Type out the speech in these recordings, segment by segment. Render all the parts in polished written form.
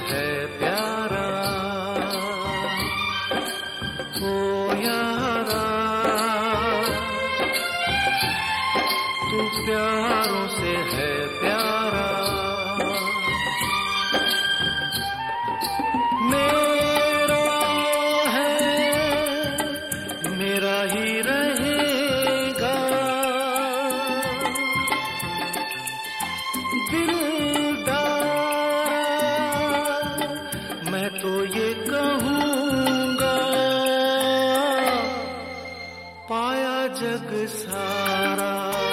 है प्यारा। ओ यारा तू प्यारों से है प्यारा। मेरा है मेरा ही रहेगा, मैं तो ये कहूँगा, पाया जग सारा।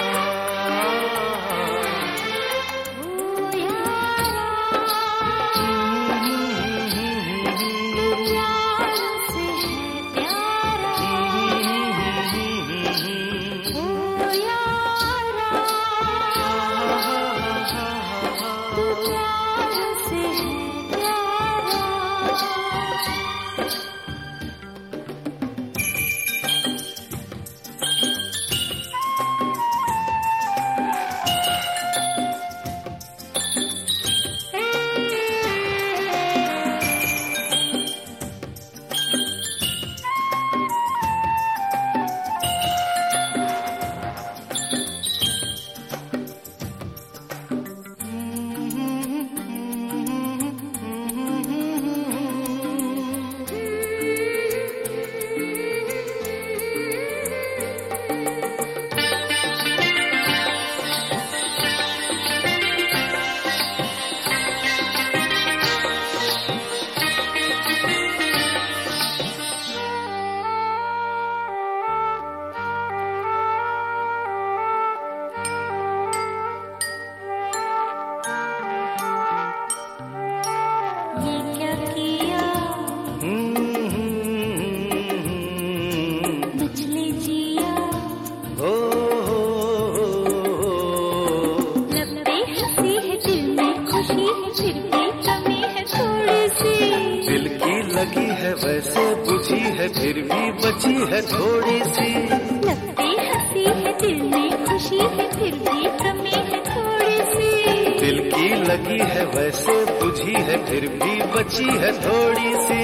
लगी है वैसे बुझी है फिर भी बची है थोड़ी सी। लगती हंसी है दिल में खुशी है फिर भी कमी है थोड़ी सी। दिल की लगी है वैसे बुझी है फिर भी बची है थोड़ी सी।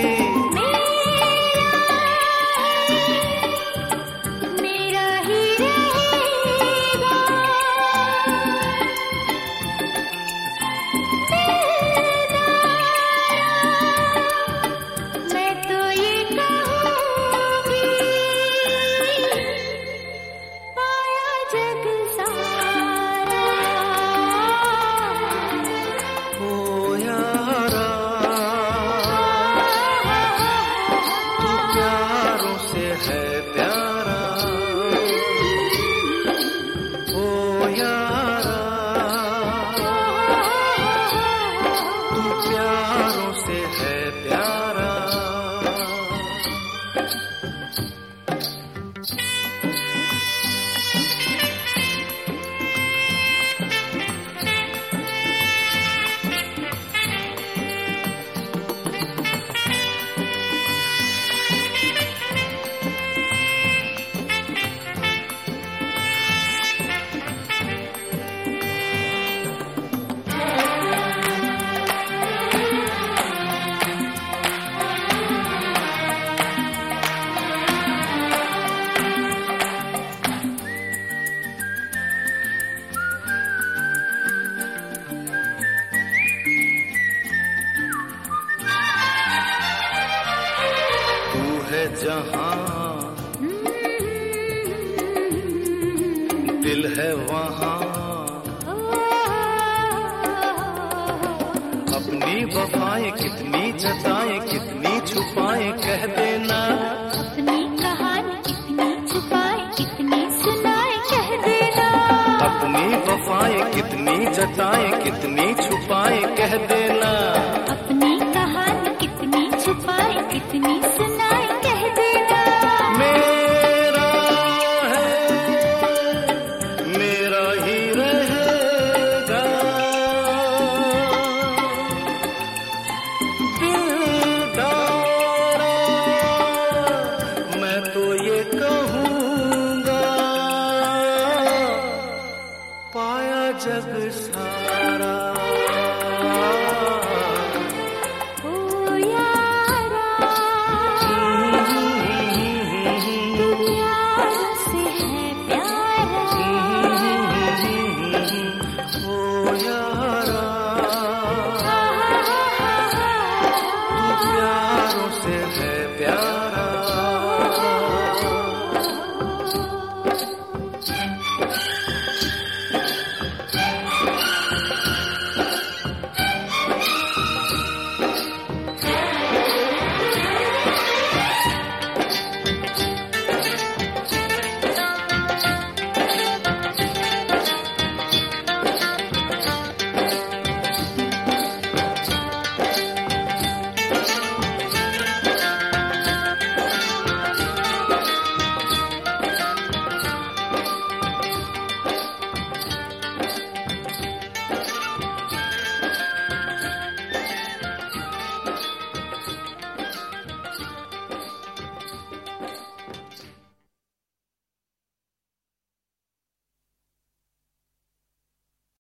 मेरा ही रहेगा, मैं तो ये कहूँगी, पाया जग सारा। ओ यारा तू प्यारों से है प्यारा। ओ यारा तू प्यारों से है प्यारा। जहाँ दिल है वहाँ, अपनी वफाएं कितनी जताएं कितनी छुपाएं कह देना। अपनी कहानी कितनी छुपाए कितनी सुनाए कह देना। अपनी वफाएं कितनी जताएं कितनी छुपाएं कह देना।